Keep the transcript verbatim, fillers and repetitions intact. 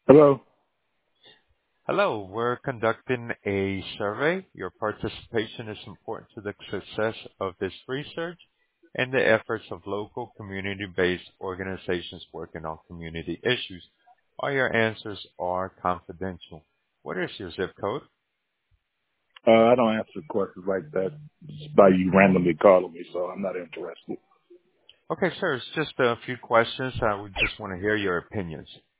Hello. Hello, we're conducting a survey. Your participation is important to the success of this research and the efforts of local community-based organizations working on community issues. All your answers are confidential. What is your zip code? Uh, I don't answer questions like that just by you randomly calling me, so I'm not interested. Okay, sir, it's just a few questions. I would just want to hear your opinions.